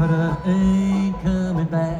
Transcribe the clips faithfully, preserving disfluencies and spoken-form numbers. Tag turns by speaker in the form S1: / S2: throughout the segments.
S1: but I ain't coming back.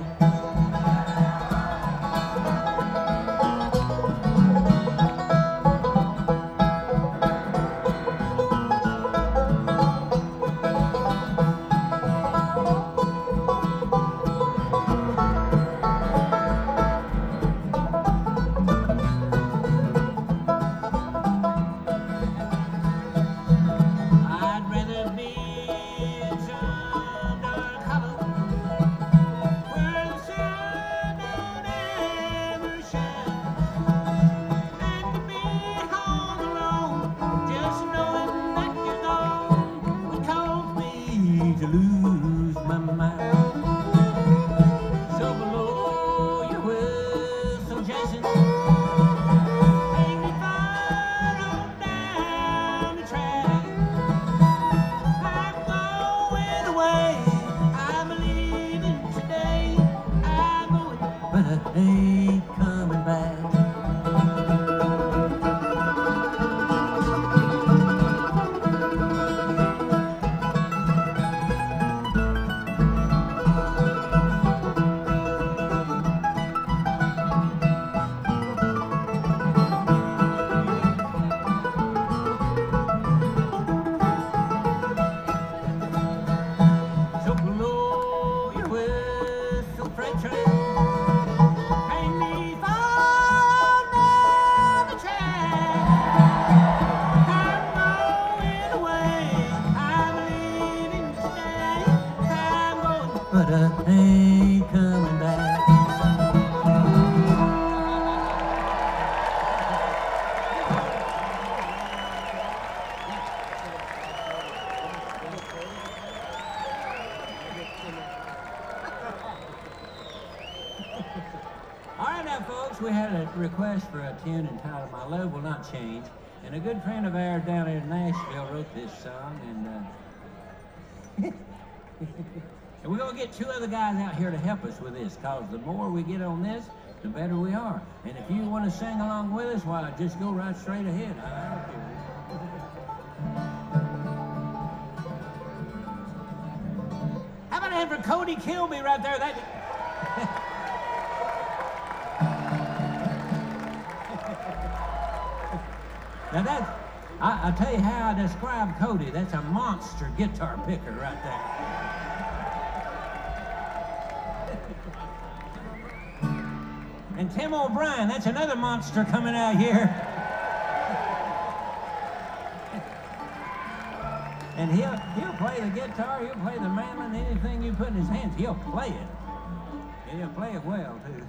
S1: To lose my mind. So below your whistle, Jason, take me far on down the track. I'm going away, I'm leaving today. I'm going, but I ain't coming back. But I ain't coming back. All right now, folks, we had a request for a tune entitled My Love Will Not Change, and a good friend of ours down in Nashville wrote this song, and uh, and we're going to get two other guys out here to help us with this, because the more we get on this, the better we are. And if you want to sing along with us, why, just go right straight ahead. I don't care. How about that for Cody Kilby right there? That... Now that's, I, I tell you how I describe Cody. That's a monster guitar picker right there. And Tim O'Brien, that's another monster coming out here. And he'll he'll play the guitar, he'll play the mandolin, anything you put in his hands, he'll play it. And he'll play it well too.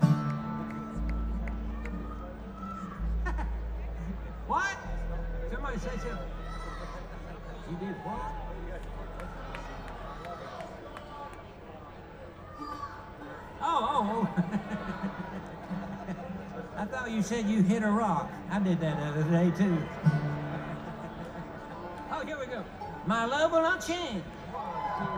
S1: What? Somebody say something. You did what? Oh, oh, oh. I thought you said you hit a rock. I did that the other day, too. Oh, here we go. My love will not change.